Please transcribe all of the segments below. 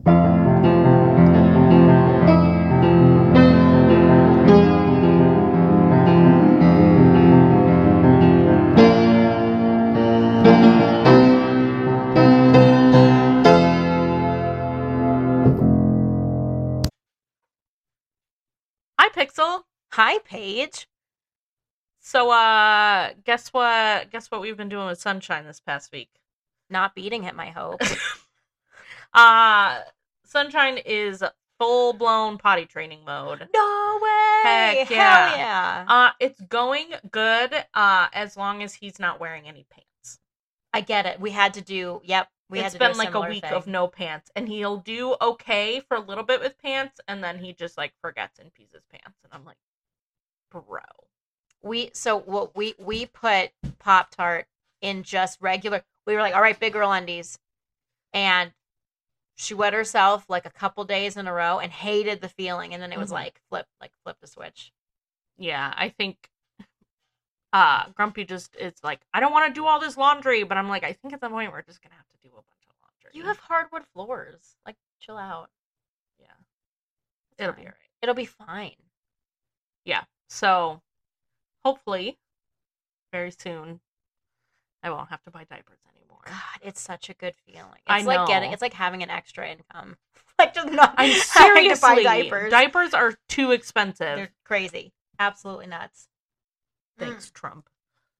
Hi, Pixel. Hi, Paige. So, guess what? Guess what we've been doing with Sunshine this past week? Not beating him, I hope. uh, Sunshine is full blown potty training mode. No way! Heck yeah. Hell yeah. It's going good, as long as he's not wearing any pants. I get it. We had to do, yep. It's been like a week of no pants, and he'll do okay for a little bit with pants, and then he just like forgets and pees his pants, and I'm like, bro. We put Pop-Tart in just regular. We were like, all right, big girl undies. And she wet herself like a couple days in a row and hated the feeling, and then it was like flip the switch. Yeah, I think Grumpy just is like, I don't want to do all this laundry, but I'm like, I think at the point we're just gonna have to do a bunch of laundry. You have hardwood floors. Like, chill out. Yeah. It'll be alright. It'll be fine. Yeah. So hopefully very soon I won't have to buy diapers anymore. God, it's such a good feeling. I It's like know. it's like having an extra income. Like just not I'm having to buy seriously, diapers. diapers are too expensive. They're crazy. Absolutely nuts. Thanks, Trump.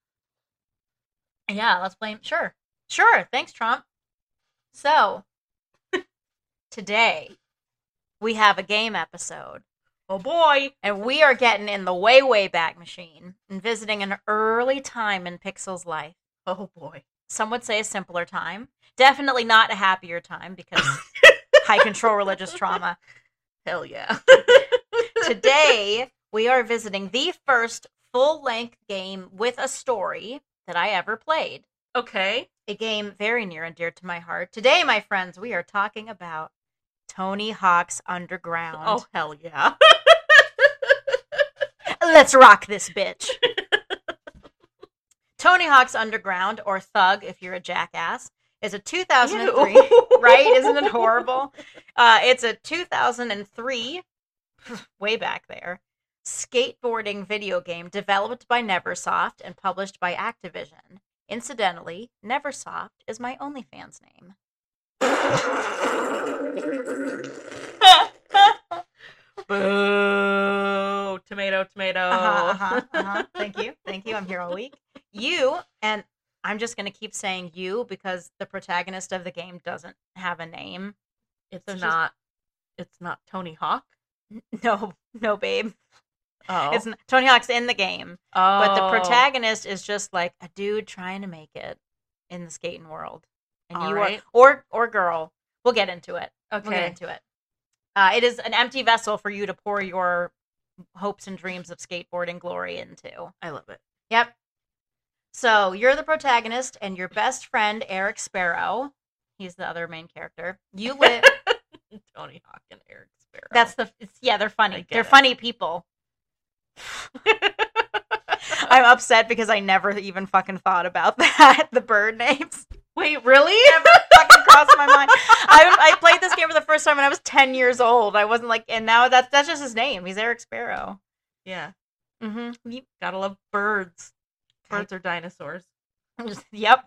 Yeah, let's blame. Sure. Thanks, Trump. So, today, we have a game episode. Oh boy. And we are getting in the way, way back machine and visiting an early time in Pixel's life. Oh boy. Some would say a simpler time. Definitely not a happier time because high control religious trauma. Hell yeah. Today, we are visiting the first full-length game with a story that I ever played. Okay. A game very near and dear to my heart. Today, my friends, we are talking about Tony Hawk's Underground. Oh, hell yeah. Let's rock this bitch. Tony Hawk's Underground, or Thug if you're a jackass, is a 2003, Ew. right? Isn't it horrible? It's a 2003, way back there, skateboarding video game developed by Neversoft and published by Activision. Incidentally, Neversoft is my OnlyFans name. Boo. Tomato. Thank you. I'm here all week. You, and I'm just going to keep saying you because the protagonist of the game doesn't have a name. It's not Tony Hawk? No, babe. Oh. It's not, Tony Hawk's in the game. Oh. But the protagonist is just like a dude trying to make it in the skating world. And all you right. are, or girl. We'll get into it. Okay. We'll get into it. It is an empty vessel for you to pour your hopes and dreams of skateboarding glory into. I love it. Yep. So you're the protagonist, and your best friend, Eric Sparrow, he's the other main character. You live... Tony Hawk and Eric Sparrow. They're funny. They're it. funny people. I'm upset because I never even fucking thought about that. The bird names. Wait, really? Never fucking crossed my mind. I played this game for the first time when I was 10 years old. I wasn't like, and now that's just his name. He's Eric Sparrow. Yeah. Mm-hmm. You gotta love birds. Birds are dinosaurs. Yep.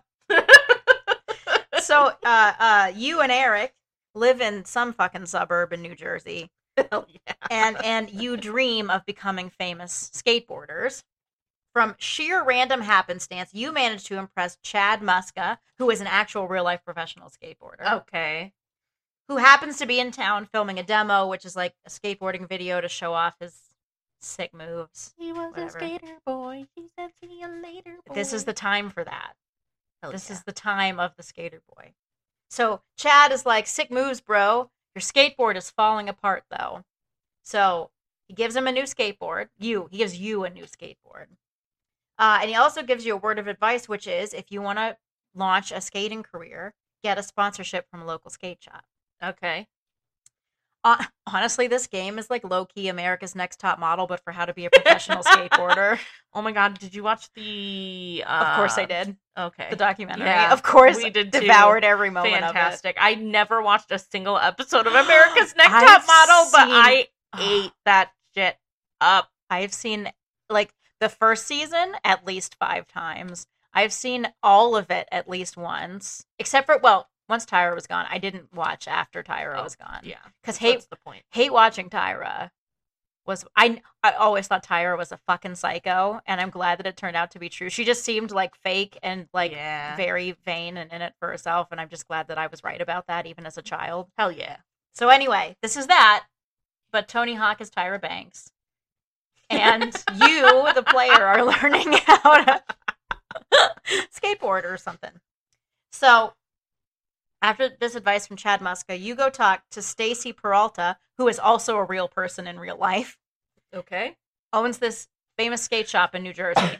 So, you and Eric live in some fucking suburb in New Jersey. Hell yeah. And you dream of becoming famous skateboarders. From sheer random happenstance, you managed to impress Chad Muska, who is an actual real-life professional skateboarder. Okay. Who happens to be in town filming a demo, which is like a skateboarding video to show off his sick moves. He was Whatever. a skater boy. He said, see you later, boy. This is the time for that. Hell This yeah. is the time of the skater boy. So Chad is like, sick moves, bro. Your skateboard is falling apart, though. So he gives him a new skateboard. He gives you a new skateboard. And he also gives you a word of advice, which is if you want to launch a skating career, get a sponsorship from a local skate shop. Okay. Honestly, this game is like low-key America's Next Top Model, but for how to be a professional skateboarder. Oh my god, did you watch the Of course I did. Okay. The documentary. Yeah, of course we did devoured every moment Fantastic. of it. I never watched a single episode of America's Next Top Model, but I ate that shit up. I've seen like the first season at least 5 times. I've seen all of it at least once. Except for, once Tyra was gone. I didn't watch after Tyra was gone. Yeah. Because that's the point. Hate watching Tyra was... I always thought Tyra was a fucking psycho, and I'm glad that it turned out to be true. She just seemed like fake and like very vain and in it for herself, and I'm just glad that I was right about that even as a child. Hell yeah. So anyway, this is that, but Tony Hawk is Tyra Banks. And you, the player, are learning how to skateboard or something. So, after this advice from Chad Muska, you go talk to Stacy Peralta, who is also a real person in real life. Okay. Owns this famous skate shop in New Jersey.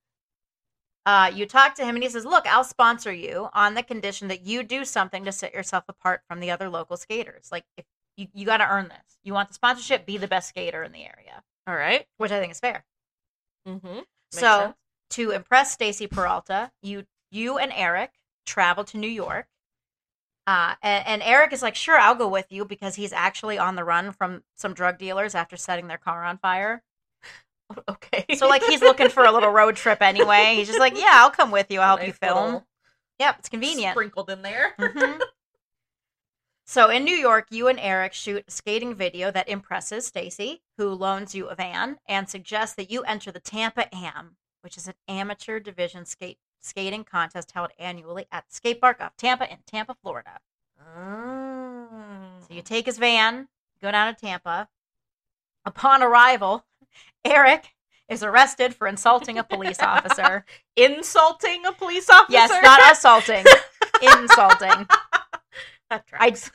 You talk to him, and he says, look, I'll sponsor you on the condition that you do something to set yourself apart from the other local skaters. Like, if you got to earn this. You want the sponsorship, be the best skater in the area. All right. Which I think is fair. Mm-hmm. So, to impress Stacy Peralta, you and Eric travel to New York. And Eric is like, sure, I'll go with you because he's actually on the run from some drug dealers after setting their car on fire. Okay. So, like, he's looking for a little road trip anyway. He's just like, yeah, I'll come with you. I'll help you film. Yep, it's convenient. Sprinkled in there. Mm-hmm. So, in New York, you and Eric shoot a skating video that impresses Stacy, who loans you a van and suggests that you enter the Tampa Am, which is an amateur division skating contest held annually at the skate park of Tampa in Tampa, Florida. Oh. So you take his van, go down to Tampa. Upon arrival, Eric is arrested for insulting a police officer. Insulting a police officer? Yes, not assaulting. Insulting. That tracks.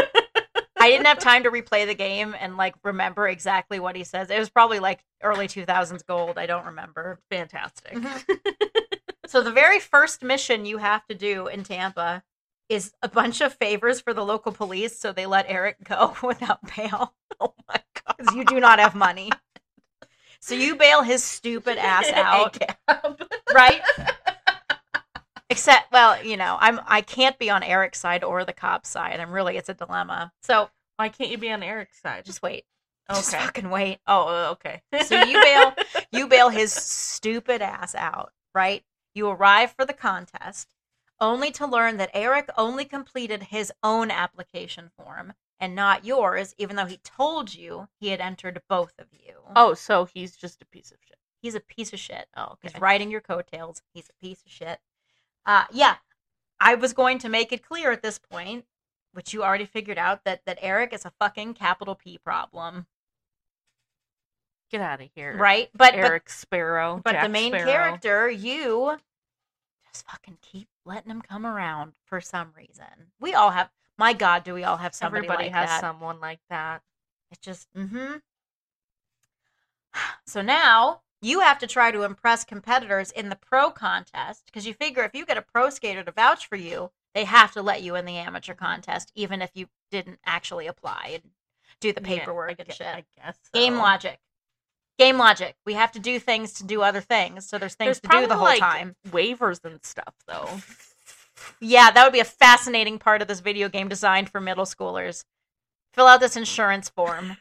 I didn't have time to replay the game and like remember exactly what he says. It was probably like early 2000s gold. I don't remember. Fantastic. So the very first mission you have to do in Tampa is a bunch of favors for the local police so they let Eric go without bail. Oh my god. Because you do not have money. So you bail his stupid ass out. Right? Except, I can't be on Eric's side or the cop's side. It's a dilemma. So why can't you be on Eric's side? Just wait. Okay. Just fucking wait. Oh, okay. So you bail his stupid ass out, right? You arrive for the contest, only to learn that Eric only completed his own application form and not yours, even though he told you he had entered both of you. Oh, so he's just a piece of shit. He's a piece of shit. Oh, okay. He's riding your coattails. He's a piece of shit. I was going to make it clear at this point, which you already figured out, that Eric is a fucking capital P problem. Get out of here. Right? Eric Sparrow. But Jack the main Sparrow. character, you just fucking keep letting him come around for some reason. We all have, my God, do we all have somebody Everybody like has that? someone like that. It's just, So now you have to try to impress competitors in the pro contest because you figure if you get a pro skater to vouch for you, they have to let you in the amateur contest, even if you didn't actually apply and do the paperwork and shit. I guess so. Game logic. We have to do things to do other things, so there's things to do the whole time. Waivers and stuff, though. Yeah, that would be a fascinating part of this video game designed for middle schoolers. Fill out this insurance form.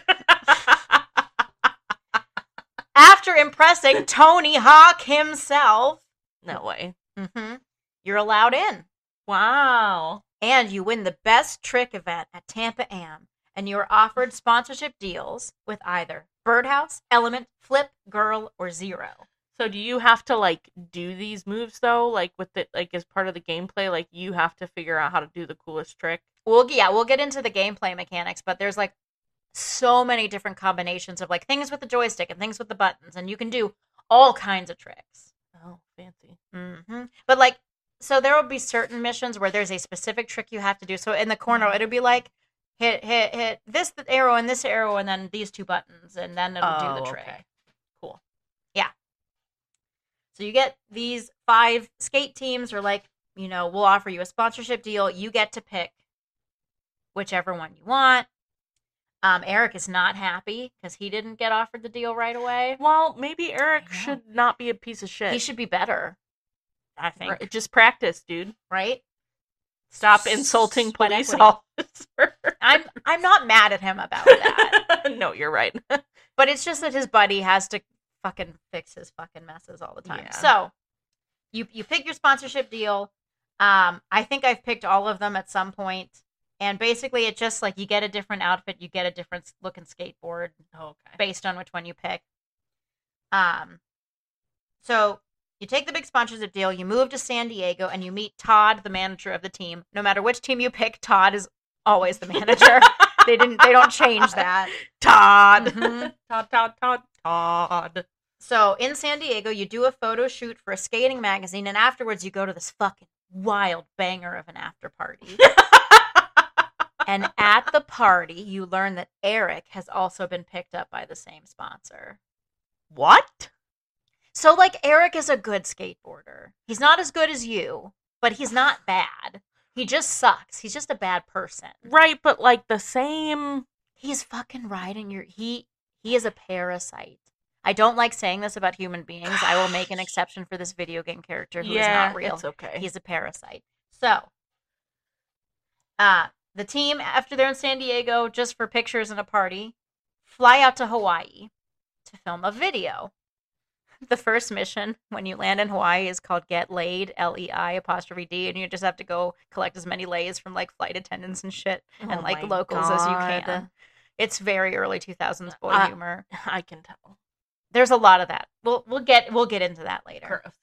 After impressing Tony Hawk himself. No way. You're allowed in. Wow. And you win the best trick event at Tampa Am. And you are offered sponsorship deals with either Birdhouse, Element, Flip, Girl, or Zero. So do you have to do these moves though? As part of the gameplay, you have to figure out how to do the coolest trick? We'll get into the gameplay mechanics, but there's so many different combinations of things with the joystick and things with the buttons, and you can do all kinds of tricks. Oh, fancy. But so there will be certain missions where there's a specific trick you have to do. So in the corner, it'll be hit this arrow and this arrow and then these two buttons, and then it'll do the trick. Okay. Cool. Yeah. So you get these 5 skate teams, or we'll offer you a sponsorship deal. You get to pick whichever one you want. Eric is not happy because he didn't get offered the deal right away. Well, maybe Eric should not be a piece of shit. He should be better, I think. Right. Just practice, dude. Right? Stop insulting police officers. I'm not mad at him about that. No, you're right. But it's just that his buddy has to fucking fix his fucking messes all the time. Yeah. So, you pick your sponsorship deal. I think I've picked all of them at some point. And basically, it's just like you get a different outfit, you get a different looking skateboard based on which one you pick. So you take the big sponsorship deal, you move to San Diego, and you meet Todd, the manager of the team. No matter which team you pick, Todd is always the manager. They don't change that. Todd. Mm-hmm. Todd. So in San Diego, you do a photo shoot for a skating magazine, and afterwards you go to this fucking wild banger of an after party. And at the party, you learn that Eric has also been picked up by the same sponsor. What? So, like, Eric is a good skateboarder. He's not as good as you, but he's not bad. He just sucks. He's just a bad person. Right, but, like, the same... He's fucking riding your... He is a parasite. I don't like saying this about human beings. I will make an exception for this video game character who is not real. It's okay. He's a parasite. So, the team, after they're in San Diego, just for pictures and a party, fly out to Hawaii to film a video. The first mission when you land in Hawaii is called Get Laid, LEI''D, and you just have to go collect as many lays from, like, flight attendants and shit and, like, locals as you can. It's very early 2000s boy humor. I can tell. There's a lot of that. We'll get into that later. Gross.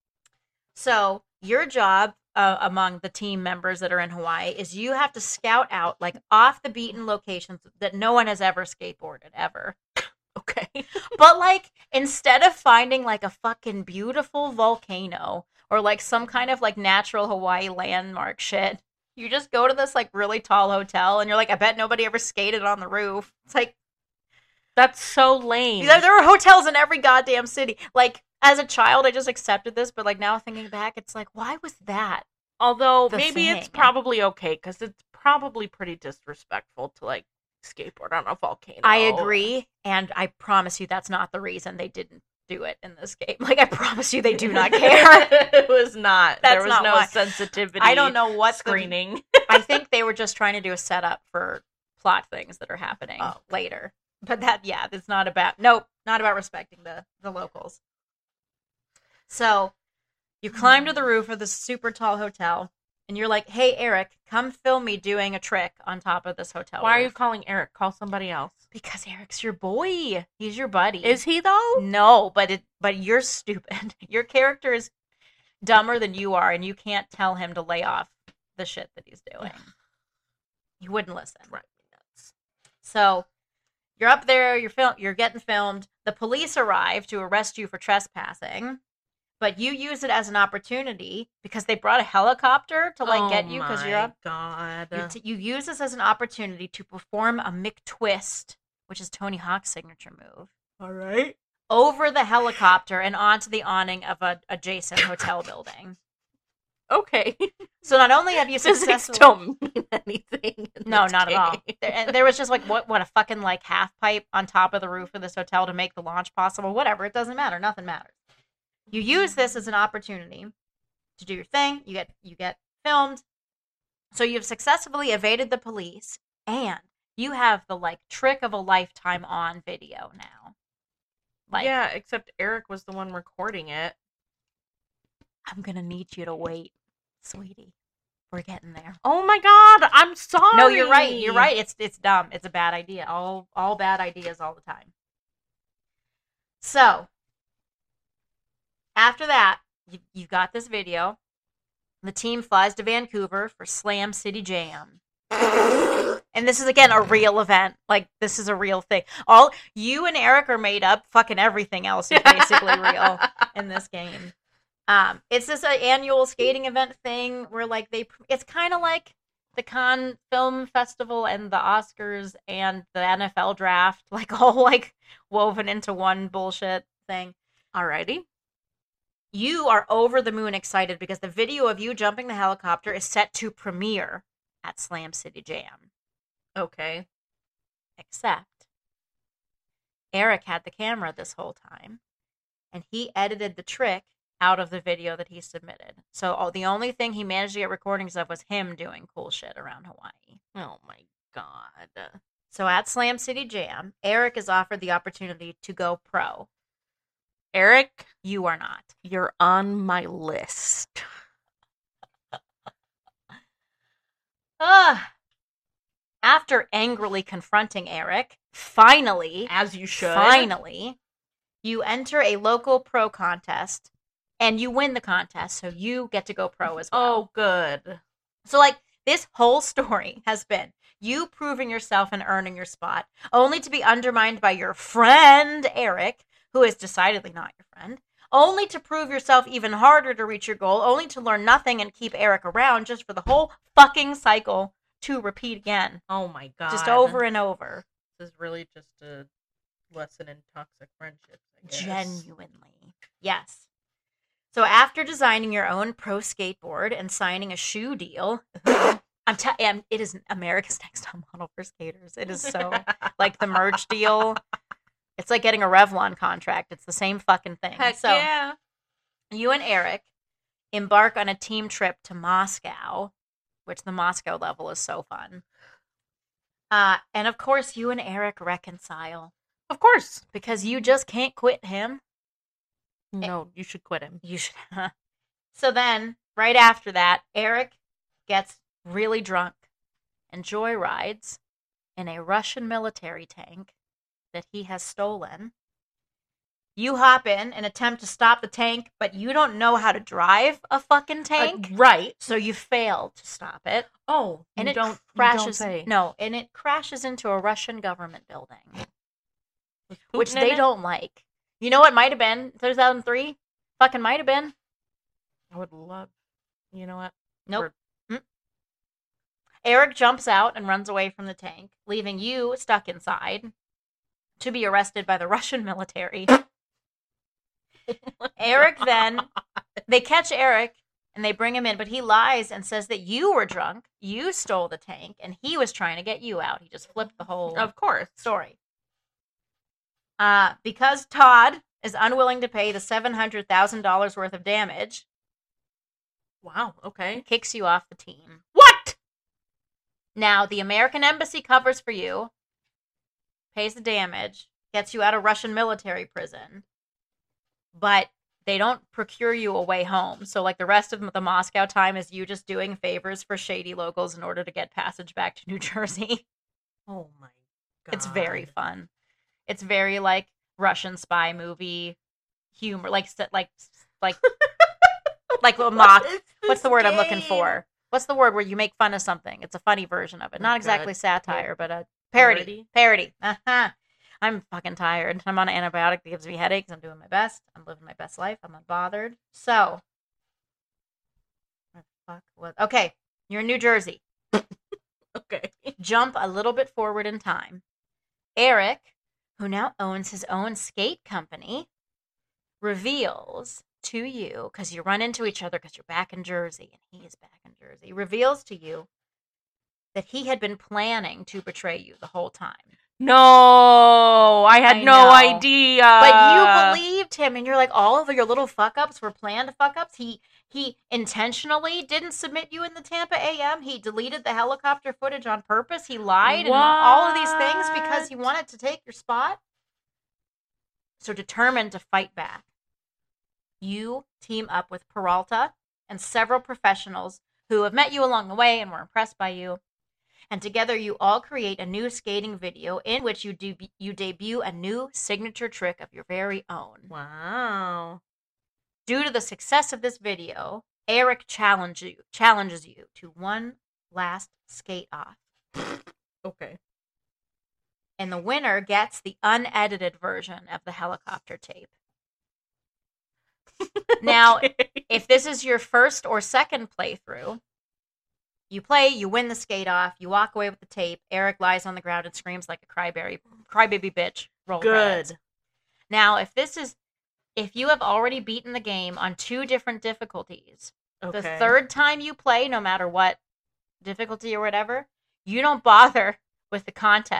So your job among the team members that are in Hawaii is you have to scout out, like, off the beaten locations that no one has ever skateboarded ever. Okay. But, like, instead of finding, like, a fucking beautiful volcano or, like, some kind of, like, natural Hawaii landmark shit, you just go to this, like, really tall hotel and you're like, I bet nobody ever skated on the roof. It's like, that's so lame. There are hotels in every goddamn city. Like, as a child, I just accepted this, but, like, now thinking back, it's like, why was that? Although, maybe it's probably okay, because it's probably pretty disrespectful to, like, skateboard on a volcano. I agree, and I promise you that's not the reason they didn't do it in this game. Like, I promise you they do not care. It was not. There was no sensitivity. I don't know what screening. I think they were just trying to do a setup for plot things that are happening later. But it's not about respecting the locals. So, you climb to the roof of this super tall hotel, and you're like, hey, Eric, come film me doing a trick on top of this hotel Why roof. are you calling Eric? Call somebody else. Because Eric's your boy. He's your buddy. Is he, though? No, but you're stupid. Your character is dumber than you are, and you can't tell him to lay off the shit that he's doing. He wouldn't listen. Right. So, you're up there, you're getting filmed. The police arrive to arrest you for trespassing. But you use it as an opportunity because they brought a helicopter to, like, get you because you're up. God. You use this as an opportunity to perform a McTwist, which is Tony Hawk's signature move. All right. Over the helicopter and onto the awning of a adjacent hotel building. Okay. So not only have you successfully... Physics don't mean anything. No, not at all. There was just, like, what a fucking, like, half pipe on top of the roof of this hotel to make the launch possible. Whatever. It doesn't matter. Nothing matters. You use this as an opportunity to do your thing. You get filmed. So you've successfully evaded the police, and you have the, like, trick of a lifetime on video now. Like, yeah, except Eric was the one recording it. I'm gonna need you to wait, sweetie. We're getting there. Oh my God, I'm sorry. No, you're right. You're right. It's dumb. It's a bad idea. All bad ideas all the time. So, after that, you've got this video. The team flies to Vancouver for Slam City Jam. And this is, again, a real event. Like, this is a real thing. All you and Eric are made up. Fucking everything else is basically real in this game. It's this annual skating event thing where, like, it's kind of like the Cannes Film Festival and the Oscars and the NFL draft, like, all, like, woven into one bullshit thing. Alrighty. You are over the moon excited because the video of you jumping the helicopter is set to premiere at Slam City Jam. Okay. Except Eric had the camera this whole time, and he edited the trick out of the video that he submitted. So the only thing he managed to get recordings of was him doing cool shit around Hawaii. Oh my God. So at Slam City Jam, Eric is offered the opportunity to go pro. Eric, you are not. You're on my list. After angrily confronting Eric, finally, as you should, you enter a local pro contest and you win the contest, so you get to go pro as well. Oh, good. So, like, this whole story has been you proving yourself and earning your spot, only to be undermined by your friend, Eric, who is decidedly not your friend, only to prove yourself even harder to reach your goal, only to learn nothing and keep Eric around just for the whole fucking cycle to repeat again. Oh my God. Just over and over. This is really just a lesson in toxic friendships, I guess. Genuinely. Yes. So after designing your own pro skateboard and signing a shoe deal, it is America's Next Top Model for skaters. It is so like the merch deal. It's like getting a Revlon contract. It's the same fucking thing. Heck so yeah. You and Eric embark on a team trip to Moscow, which the Moscow level is so fun. And of course, you and Eric reconcile. Of course. Because you just can't quit him. No, you should quit him. You should. So then, right after that, Eric gets really drunk and joyrides in a Russian military tank that he has stolen. You hop in and attempt to stop the tank, but you don't know how to drive a fucking tank. Right. So you fail to stop it. Oh, and it crashes. You don't say. No, and it crashes into a Russian government building, which Putin they don't like. You know what might have been 2003? Fucking might have been. I would love. You know what? Nope. Eric jumps out and runs away from the tank, leaving you stuck inside to be arrested by the Russian military. Eric then, they catch Eric and they bring him in, but he lies and says that you were drunk, you stole the tank, and he was trying to get you out. He just flipped the whole story. Because Todd is unwilling to pay the $700,000 worth of damage. Wow, okay. Kicks you off the team. What? Now, the American Embassy covers for you, pays the damage, gets you out of Russian military prison, but they don't procure you a way home. So, like, the rest of the Moscow time is you just doing favors for shady locals in order to get passage back to New Jersey. Oh, my God. It's very fun. It's very, like, Russian spy movie humor. Like a mock. What's the word I'm looking for? What's the word where you make fun of something? It's a funny version of it. Not exactly satire, but a parody. Uh-huh. I'm fucking tired. I'm on an antibiotic that gives me headaches. I'm doing my best. I'm living my best life. I'm unbothered. So, okay, you're in New Jersey. Okay. Jump a little bit forward in time. Eric, who now owns his own skate company, reveals to you, because you run into each other because you're back in Jersey and he's back in Jersey, reveals to you that he had been planning to betray you the whole time. No, I had no idea. But you believed him, and you're like, all of your little fuck-ups were planned fuck-ups. He intentionally didn't submit you in the Tampa AM. He deleted the helicopter footage on purpose. He lied and all of these things because he wanted to take your spot. So determined to fight back, you team up with Peralta and several professionals who have met you along the way and were impressed by you. And together you all create a new skating video in which you debut a new signature trick of your very own. Wow. Due to the success of this video, Eric challenges you to one last skate off. Okay. And the winner gets the unedited version of the helicopter tape. Now, if this is your first or second playthrough, you play, you win the skate off, you walk away with the tape, Eric lies on the ground and screams like a crybaby bitch. Roll credits. Good. Now, if you have already beaten the game on 2 different difficulties, the third time you play, no matter what difficulty or whatever, you don't bother with the contest.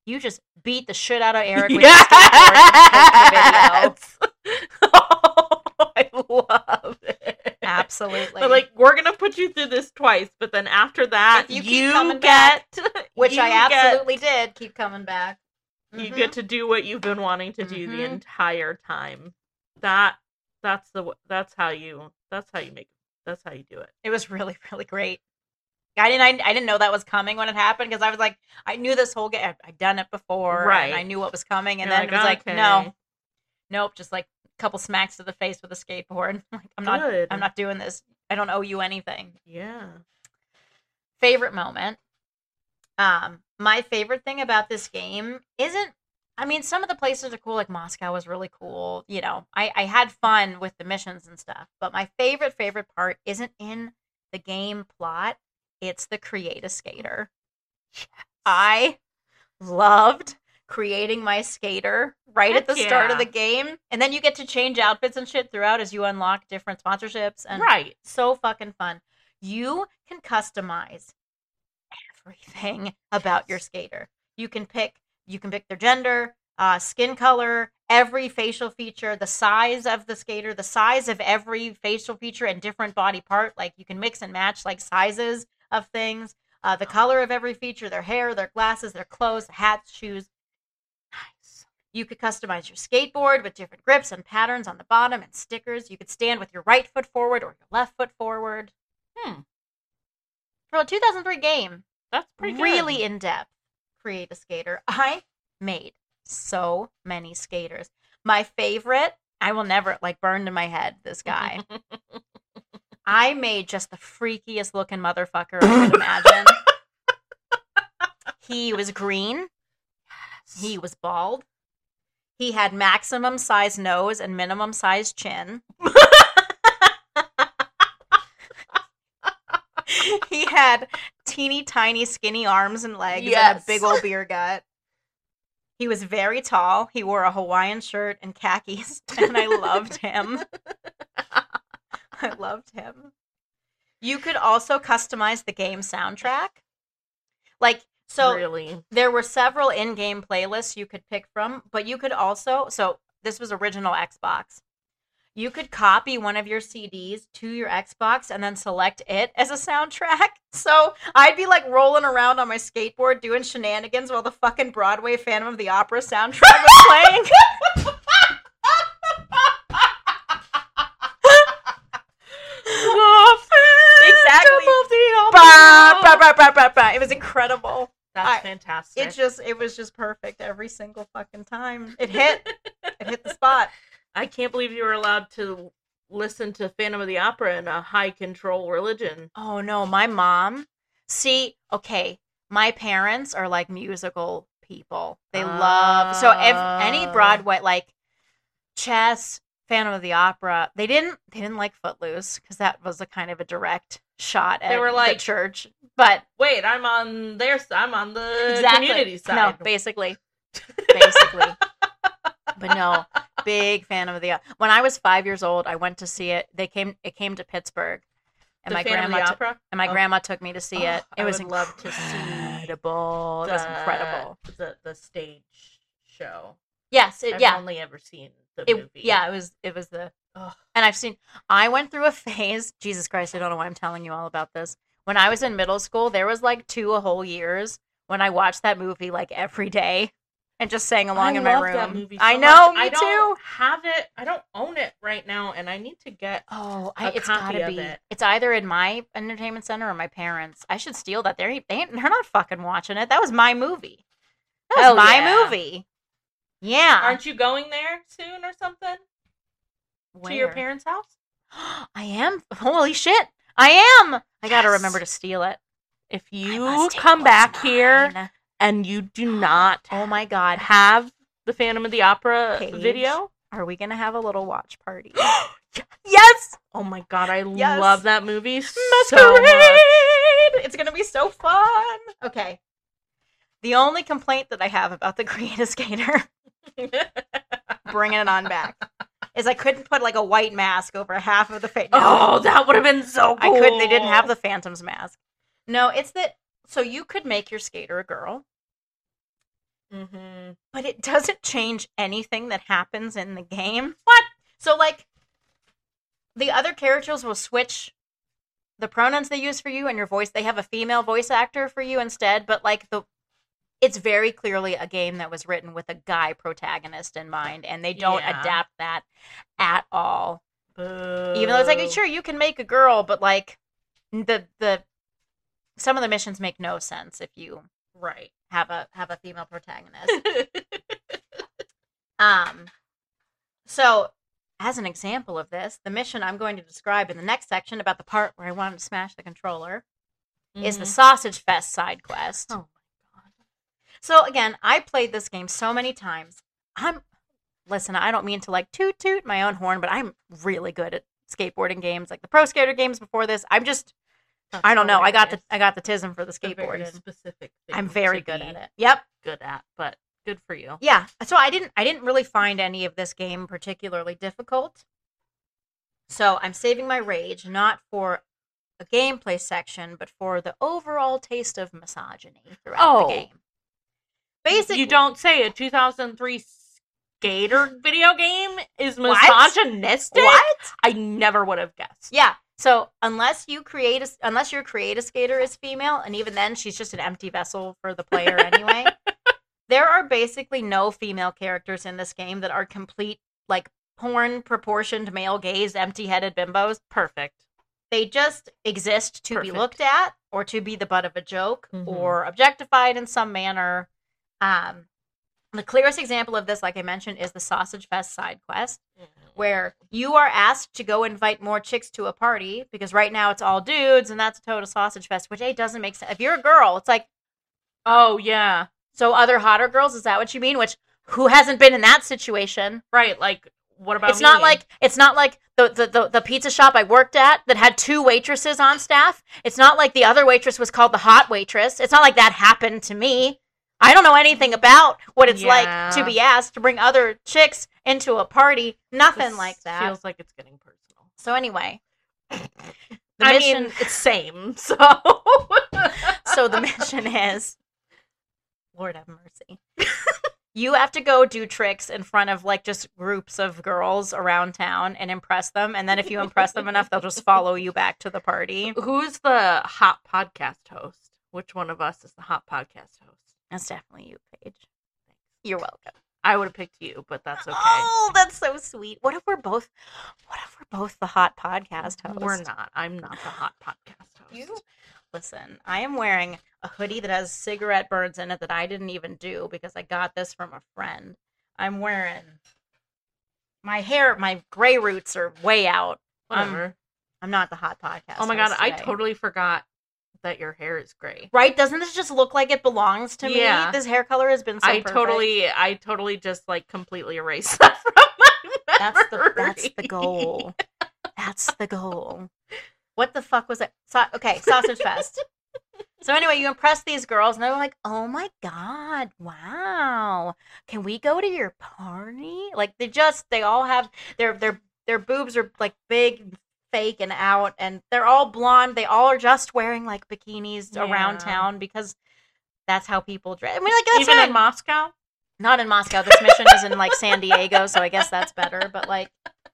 You just beat the shit out of Eric with your skateboard and take the video. Oh, I love it. Absolutely. But like, we're gonna put you through this twice, but then after that, If you keep coming back, which I absolutely did, keep coming back. You get to do what you've been wanting to do the entire time. That's how you do it. It was really, really great. I didn't know that was coming when it happened, because I was like, I knew this whole game. I'd done it before, right? And I knew what was coming, and You're then it was like, nope, just like a couple smacks to the face with a skateboard. Like, I'm not doing this. I don't owe you anything. Yeah. Favorite moment. My favorite thing about this game isn't, I mean, some of the places are cool, like Moscow was really cool. You know, I had fun with the missions and stuff, but my favorite part isn't in the game plot. It's the create a skater. Yes. I loved creating my skater right at the start of the game. And then you get to change outfits and shit throughout as you unlock different sponsorships. And so fucking fun. You can customize everything about your skater. You can pick their gender, skin color, every facial feature, the size of the skater, the size of every facial feature and different body part. Like, you can mix and match like sizes of things, the color of every feature, their hair, their glasses, their clothes, hats, shoes. Nice. You could customize your skateboard with different grips and patterns on the bottom and stickers. You could stand with your right foot forward or your left foot forward. For a 2003 game, that's pretty good. Really in depth. Create a skater. I made so many skaters. My favorite, I will never, like, burned in my head, this guy. I made just the freakiest looking motherfucker I could imagine. He was green. Yes. He was bald. He had maximum size nose and minimum size chin. He had teeny tiny skinny arms and legs and a big old beer gut. He was very tall. He wore a Hawaiian shirt and khakis, and I loved him. I loved him. You could also customize the game soundtrack. Like, so really? There were several in-game playlists you could pick from, but you could also, so this was original Xbox. You could copy one of your CDs to your Xbox and then select it as a soundtrack. So I'd be like rolling around on my skateboard doing shenanigans while the fucking Broadway Phantom of the Opera soundtrack was playing. Exactly. It was incredible. That's fantastic. It was just perfect every single fucking time. It hit the spot. I can't believe you were allowed to listen to Phantom of the Opera in a high control religion. Oh no, my mom. See, okay, my parents are like musical people. They love any Broadway, like Chess, Phantom of the Opera. They didn't like Footloose because that was a kind of a direct shot at the church. But wait, I'm on the community side. No, basically. But no, big fan of the. When I was 5 years old, I went to see it. It came to Pittsburgh, and my grandma took me to see it. It was incredible. It was incredible. The stage show. Yes, I've only ever seen the movie. Yeah, it was the. And I went through a phase. Jesus Christ, I don't know why I'm telling you all about this. When I was in middle school, there was like 2 whole years when I watched that movie like every day. And just sang along in my room. That movie so I know, much. me too. I don't have it. I don't own it right now, and I need to get it's copy gotta of be. it. It's either in my entertainment center or my parents'. I should steal that. They're not fucking watching it. That was my movie. That was my movie. Yeah. Aren't you going there soon or something? Where? To your parents' house? I am. Holy shit! I am. I gotta remember to steal it. If you come back here and you do not, oh my god, have the Phantom of the Opera video, are we gonna have a little watch party? Yes! Oh my god, I love that movie so much. It's gonna be so fun. Okay. The only complaint that I have about the Create a Skater, bringing it on back, is I couldn't put like a white mask over half of the face. No. Oh, that would have been so cool. I couldn't. They didn't have the Phantom's mask. No, it's that. So you could make your skater a girl. Mm-hmm. but it doesn't change anything that happens in the game. What? So, like, the other characters will switch the pronouns they use for you and your voice. They have a female voice actor for you instead, but, like, it's very clearly a game that was written with a guy protagonist in mind, and they don't adapt that at all. Boo. Even though it's like, sure, you can make a girl, but, like, the some of the missions make no sense if you have a female protagonist. So, as an example of this, the mission I'm going to describe in the next section about the part where I wanted to smash the controller is the Sausage Fest side quest. Oh my god. So again, I played this game so many times. Listen, I don't mean to like toot my own horn, but I'm really good at skateboarding games, like the Pro Skater games before this. I don't know. I got the tism for the skateboarding. Specific. I'm very good at it. Yep. Good at, but good for you. Yeah. So I didn't really find any of this game particularly difficult. So I'm saving my rage not for a gameplay section, but for the overall taste of misogyny throughout the game. Basically, you don't say a 2003 skater video game is misogynistic. What? I never would have guessed. Yeah. So unless your create a skater is female, and even then she's just an empty vessel for the player anyway. There are basically no female characters in this game that are complete, like, porn proportioned male gaze empty-headed bimbos. Perfect. They just exist to be looked at, or to be the butt of a joke, or objectified in some manner. The clearest example of this, like I mentioned, is the Sausage Fest side quest, where you are asked to go invite more chicks to a party, because right now it's all dudes, and that's a total sausage fest, which doesn't make sense. If you're a girl, it's like, oh, yeah. So other hotter girls, is that what you mean? Which, who hasn't been in that situation? Right, like, what about it's not like the pizza shop I worked at that had 2 waitresses on staff. It's not like the other waitress was called the hot waitress. It's not like that happened to me. I don't know anything about what it's like to be asked to bring other chicks into a party. Nothing like that. Feels like it's getting personal. So anyway, I mean, it's same. So, so the mission is, Lord have mercy. You have to go do tricks in front of, like, just groups of girls around town and impress them. And then if you impress them enough, they'll just follow you back to the party. Who's the hot podcast host? Which one of us is the hot podcast host? That's definitely you, Paige. You're welcome. I would have picked you, but that's okay. Oh, that's so sweet. What if we're both the hot podcast host? We're not. I'm not the hot podcast host. Listen, I am wearing a hoodie that has cigarette burns in it that I didn't even do because I got this from a friend. I'm wearing my hair, my gray roots are way out. Whatever. I'm not the hot podcast. Oh my god, today. I totally forgot that your hair is gray. Right? Doesn't this just look like it belongs to me? Yeah. This hair color has been so perfect. I totally just, like, completely erased that from my memory. That's the goal. That's the goal. What the fuck was it? Okay, Sausage Fest. So anyway, you impress these girls, and they're like, "Oh my god, wow! Can we go to your party?" Like, they all have their boobs are, like, big, fake, and out, and they're all blonde. They all are just wearing, like, bikinis around town because that's how people dress. I mean, like, that's even in Moscow. Not in Moscow. This mission is in, like, San Diego, so I guess that's better. But, like,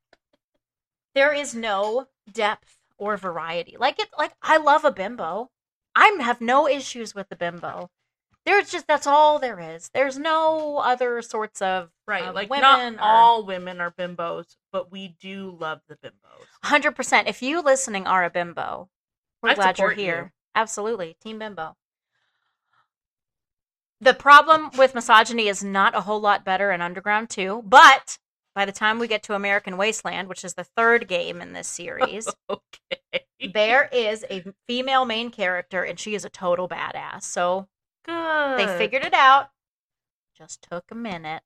there is no depth or variety. Like, I love a bimbo. I have no issues with the bimbo. That's all there is. There's no other sorts of like, women. Not all women are bimbos, but we do love the bimbos. 100%. If you listening are a bimbo, we're glad you're here. You. Absolutely. Team bimbo. The problem with misogyny is not a whole lot better in Underground 2, but by the time we get to American Wasteland, which is the 3rd game in this series, okay, there is a female main character, and she is a total badass. So good. They figured it out. Just took a minute.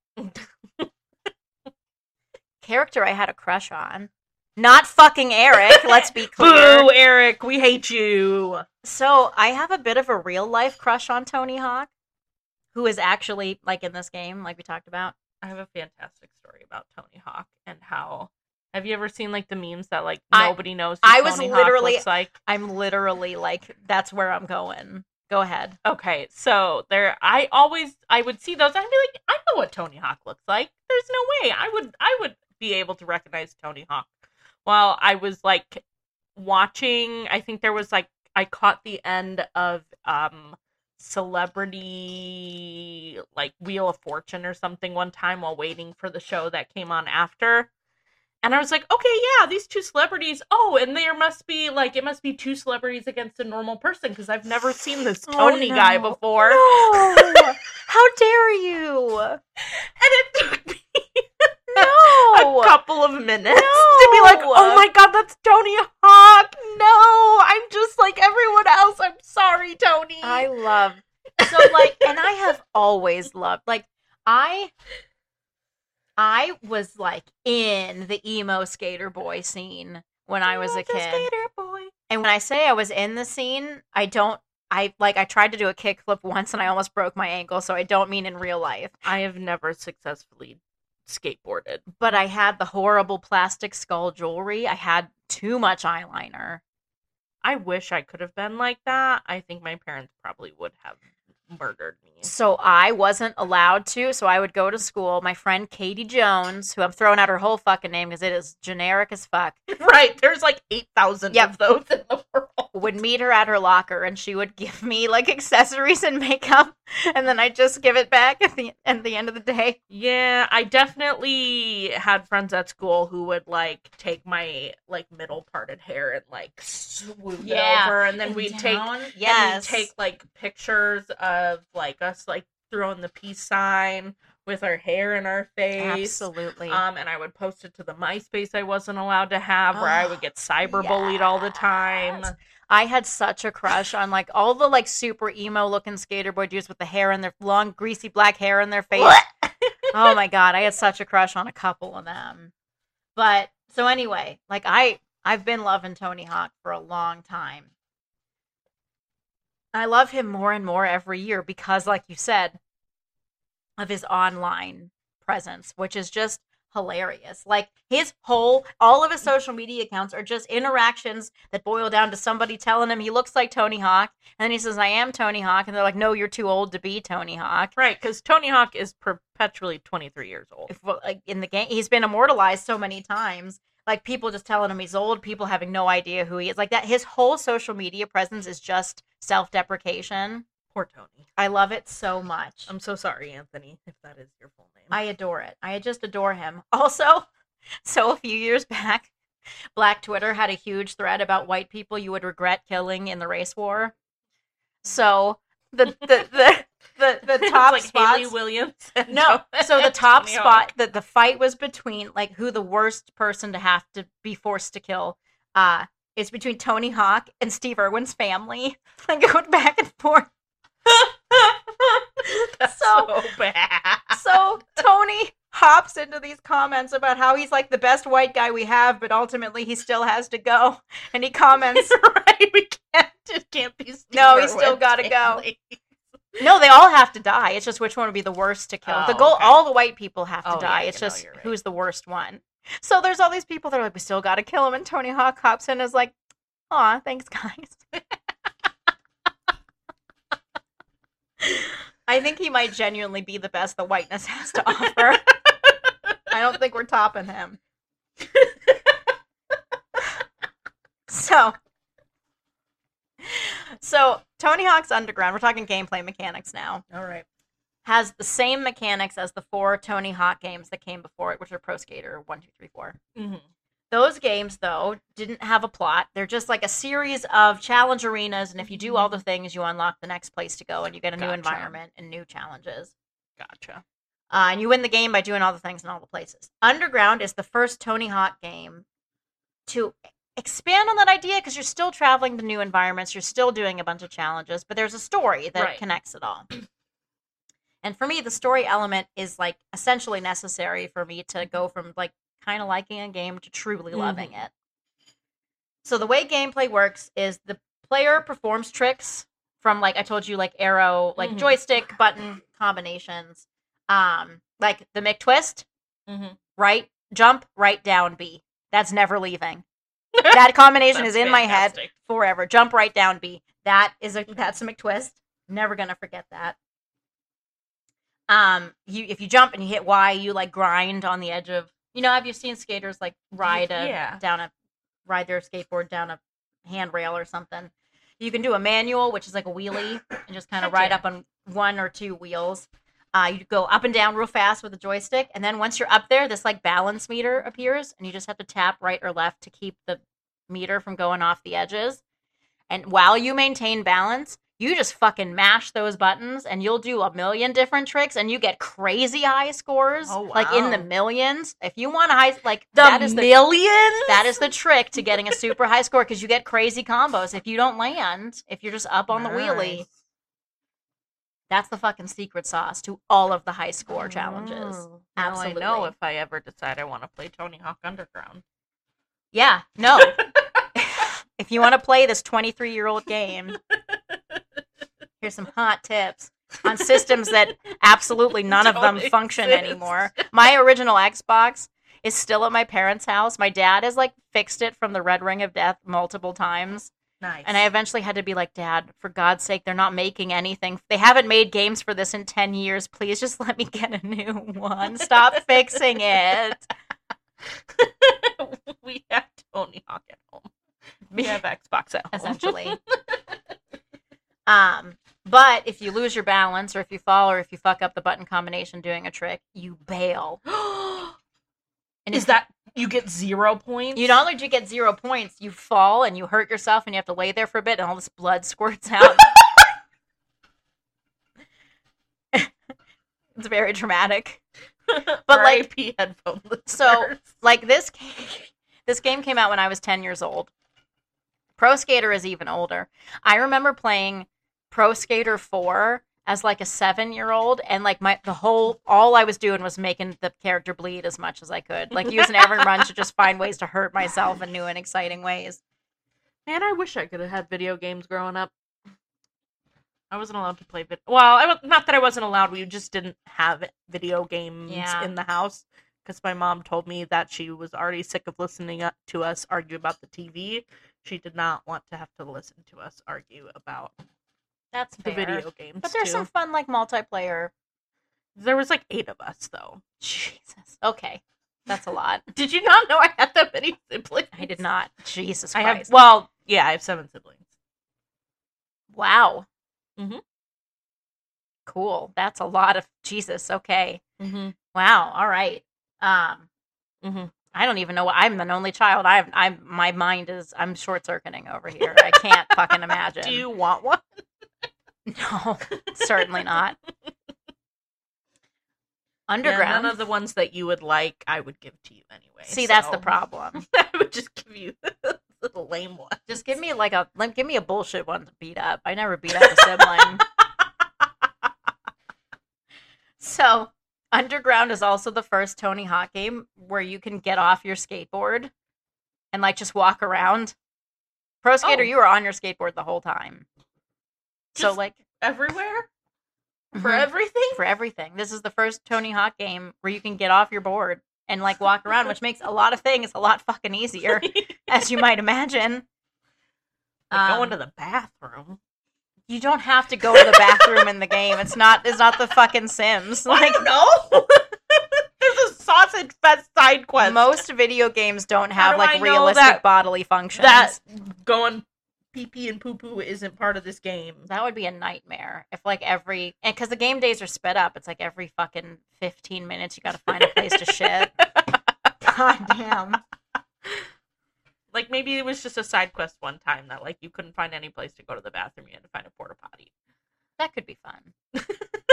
Character I had a crush on. Not fucking Eric, let's be clear. Boo, Eric, we hate you. So I have a bit of a real life crush on Tony Hawk, who is actually, like, in this game, like we talked about. I have a fantastic story about Tony Hawk and how. Have you ever seen, like, the memes that, like, nobody knows who Tony Hawk looks like? I'm literally, like, that's where I'm going Go ahead. Okay, so I would see those and I'd be like, I know what Tony Hawk looks like. There's no way I would be able to recognize Tony Hawk. While I was like watching, I think there was like I caught the end of Celebrity like Wheel of Fortune or something one time while waiting for the show that came on after. And I was like, okay, yeah, these two celebrities. Oh, and it must be two celebrities against a normal person because I've never seen this Tony guy before. No. How dare you? And it took me No. a couple of minutes to be like, oh my god, that's Tony Hawk. No, I'm just like everyone else. I'm sorry, Tony. I love. So, like, and I have always loved, like, I was, like, in the emo skater boy scene when I was a kid. Skater boy. And when I say I was in the scene, I tried to do a kickflip once and I almost broke my ankle, so I don't mean in real life. I have never successfully skateboarded. But I had the horrible plastic skull jewelry. I had too much eyeliner. I wish I could have been like that. I think my parents probably would have murdered me. So I wasn't allowed to, so I would go to school. My friend Katie Jones, who I'm throwing out her whole fucking name because it is generic as fuck. Right, there's like 8,000 of those in the world. Would meet her at her locker and she would give me like accessories and makeup and then I'd just give it back at the end of the day. Yeah, I definitely had friends at school who would like take my like middle parted hair and like swoop it over and then we'd take like pictures of like us like throwing the peace sign with our hair in our face. Absolutely. And I would post it to the MySpace I wasn't allowed to have where I would get cyberbullied all the time. I had such a crush on like all the like super emo looking skater boy dudes with the hair in their long greasy black hair in their face. Oh my god, I had such a crush on a couple of them. But so anyway, like I've been loving Tony Hawk for a long time. I love him more and more every year because, like you said, of his online presence, which is just hilarious. Like all of his social media accounts are just interactions that boil down to somebody telling him he looks like Tony Hawk, and then he says, "I am Tony Hawk," and they're like, "No, you're too old to be Tony Hawk." Right, because Tony Hawk is perpetually 23 years old. Like in the game, he's been immortalized so many times. Like people just telling him he's old, people having no idea who he is. Like that, his whole social media presence is just self-deprecation. Poor Tony. I love it so much. I'm so sorry, Anthony, if that is your full name. I adore it. I just adore him. Also, so a few years back, Black Twitter had a huge thread about white people you would regret killing in the race war. So the top like spots, Haley Williams. So the top spot that the fight was between like who the worst person to have to be forced to kill. Is between Tony Hawk and Steve Irwin's family. Like going back and forth. That's so bad. So Tony hops into these comments about how he's like the best white guy we have, but ultimately he still has to go. And he comments, right? It can't be Steve No, he's still got to go. No, they all have to die. It's just which one would be the worst to kill. The goal, all the white people have to die. It's just who's the worst one. So there's all these people that are like, we still got to kill him. And Tony Hawk hops in and is like, aw, thanks, guys. I think he might genuinely be the best the whiteness has to offer. I don't think we're topping him. So Tony Hawk's Underground, we're talking gameplay mechanics now. All right. Has the same mechanics as the 4 Tony Hawk games that came before it, which are Pro Skater 1, 2, 3, 4. Mm-hmm. Those games, though, didn't have a plot. They're just like a series of challenge arenas, and if you do all the things, you unlock the next place to go, and you get a new environment and new challenges. Gotcha. And you win the game by doing all the things in all the places. Underground is the first Tony Hawk game to expand on that idea, because you're still traveling to new environments, you're still doing a bunch of challenges, but there's a story that connects it all. And for me, the story element is like essentially necessary for me to go from like kind of liking a game to truly loving it. So the way gameplay works is the player performs tricks from, like I told you, like arrow, like joystick button combinations, like the McTwist, right jump, right down B. That's never leaving. That combination is in my head forever. Jump, right down B. That's a McTwist. Never gonna forget that. If you jump and you hit Y, you like grind on the edge of. Have you seen skaters like ride their skateboard down a handrail or something? You can do a manual, which is like a wheelie, and just kind of ride up on one or two wheels. You go up and down real fast with a joystick, and then once you're up there, this like balance meter appears, and you just have to tap right or left to keep the meter from going off the edges. And while you maintain balance, you just fucking mash those buttons, and you'll do a million different tricks, and you get crazy high scores, like in the millions. If you want a high, like millions, that is the trick to getting a super high score, because you get crazy combos. If you don't land, if you're just up on the wheelie, that's the fucking secret sauce to all of the high score challenges. Absolutely. I know if I ever decide I want to play Tony Hawk Underground. Yeah, no. If you want to play this 23-year-old game, here's some hot tips on systems that absolutely none of them function anymore. My original Xbox is still at my parents' house. My dad has like fixed it from the Red Ring of Death multiple times. Nice. And I eventually had to be like, Dad, for God's sake, they're not making anything. They haven't made games for this in 10 years. Please just let me get a new one. Stop fixing it. We have Tony Hawk at home. We have Xbox at home. Essentially. But if you lose your balance, or if you fall, or if you fuck up the button combination doing a trick, you bail. And is that you get 0 points? You not only do you get 0 points, you fall and you hurt yourself, and you have to lay there for a bit, and all this blood squirts out. It's very dramatic. But R.I.P. headphone listeners. So like this game came out when I was 10 years old. Pro Skater is even older. I remember playing Pro Skater 4 as like a 7-year-old, and like all I was doing was making the character bleed as much as I could, like using every run to just find ways to hurt myself in new and exciting ways. Man, I wish I could have had video games growing up. I wasn't allowed to play well, not that I wasn't allowed, we just didn't have video games in the house, because my mom told me that she was already sick of listening to us argue about the TV. She did not want to have to listen to us argue about the video games. But there's some fun like multiplayer. There was like 8 of us though. Jesus. Okay. That's a lot. Did you not know I had that many siblings? I did not. Jesus Christ. I have 7 siblings. Wow. Mm-hmm. Cool. That's a lot of Jesus. Okay. Mm-hmm. Wow. All right. Mm-hmm. I don't even know. I'm an only child. My mind I'm short circuiting over here. I can't fucking imagine. Do you want one? No, certainly not. Underground. Yeah, none of the ones that you would like, I would give to you anyway. See, that's the problem. I would just give you the lame one. Just give me a bullshit one to beat up. I never beat up a sibling. So, Underground is also the first Tony Hawk game where you can get off your skateboard and like just walk around. Pro Skater, you were on your skateboard the whole time. Just so like everywhere? For everything? For everything. This is the first Tony Hawk game where you can get off your board and like walk around, which makes a lot of things a lot fucking easier, as you might imagine. Like going to the bathroom. You don't have to go to the bathroom in the game. It's not the fucking Sims. Like, I don't know. There's a sausage fest side quest. Most video games don't have like realistic bodily functions. That going pee pee and poo poo isn't part of this game. That would be a nightmare. If like because the game days are sped up, it's like every fucking 15 minutes you got to find a place to shit. God damn. Like, maybe it was just a side quest one time that, like, you couldn't find any place to go to the bathroom. You had to find a porta potty. That could be fun.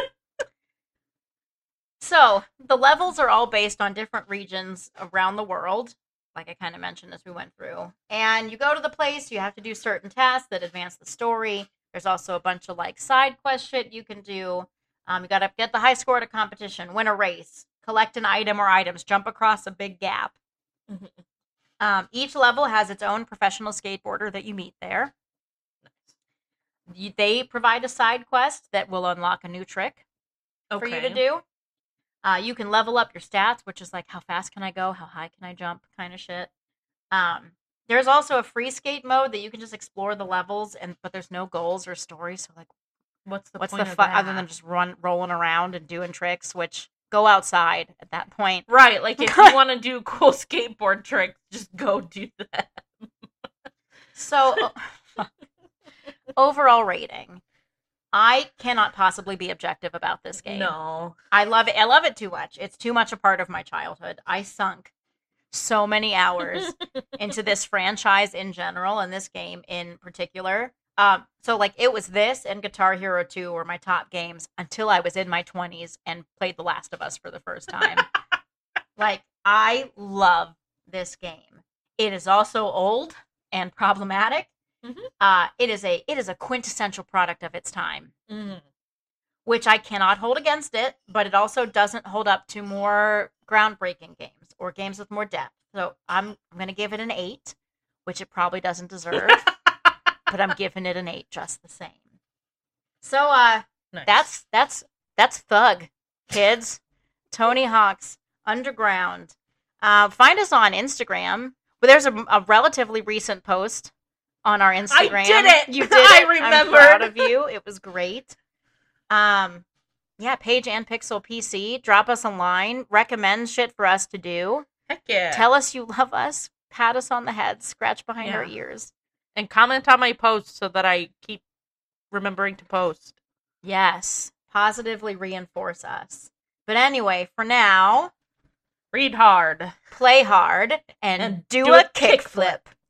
So, the levels are all based on different regions around the world, like I kind of mentioned as we went through. And you go to the place, you have to do certain tasks that advance the story. There's also a bunch of, like, side quest shit you can do. You got to get the high score at a competition, win a race, collect an item or items, jump across a big gap. Mm-hmm. Each level has its own professional skateboarder that you meet there. They provide a side quest that will unlock a new trick for you to do. You can level up your stats, which is like how fast can I go, how high can I jump kind of shit. There's also a free skate mode that you can just explore the levels, but there's no goals or story. So like, What's the fun other than just rolling around and doing tricks, which go outside at that point. Right, like if you want to do cool skateboard tricks, just go do that. So, overall rating. I cannot possibly be objective about this game. No. I love it. I love it too much. It's too much a part of my childhood. I sunk so many hours into this franchise in general and this game in particular. So like it was this and Guitar Hero 2 were my top games until I was in my 20s and played The Last of Us for the first time. Like I love this game. It is also old and problematic. Mm-hmm. It is a quintessential product of its time, which I cannot hold against it, but it also doesn't hold up to more groundbreaking games or games with more depth. So I'm going to give it an 8, which it probably doesn't deserve, but I'm giving it an 8 just the same. So nice. That's Thug, kids. Tony Hawk's Underground. Find us on Instagram. But there's a relatively recent post on our Instagram. I did it. You did it. I remember. I'm proud of you. It was great. Yeah, Paige and Pixel PC. Drop us a line. Recommend shit for us to do. Heck yeah. Tell us you love us. Pat us on the head. Scratch behind our ears. And comment on my posts so that I keep remembering to post. Yes. Positively reinforce us. But anyway, for now, read hard, play hard, and do a kickflip.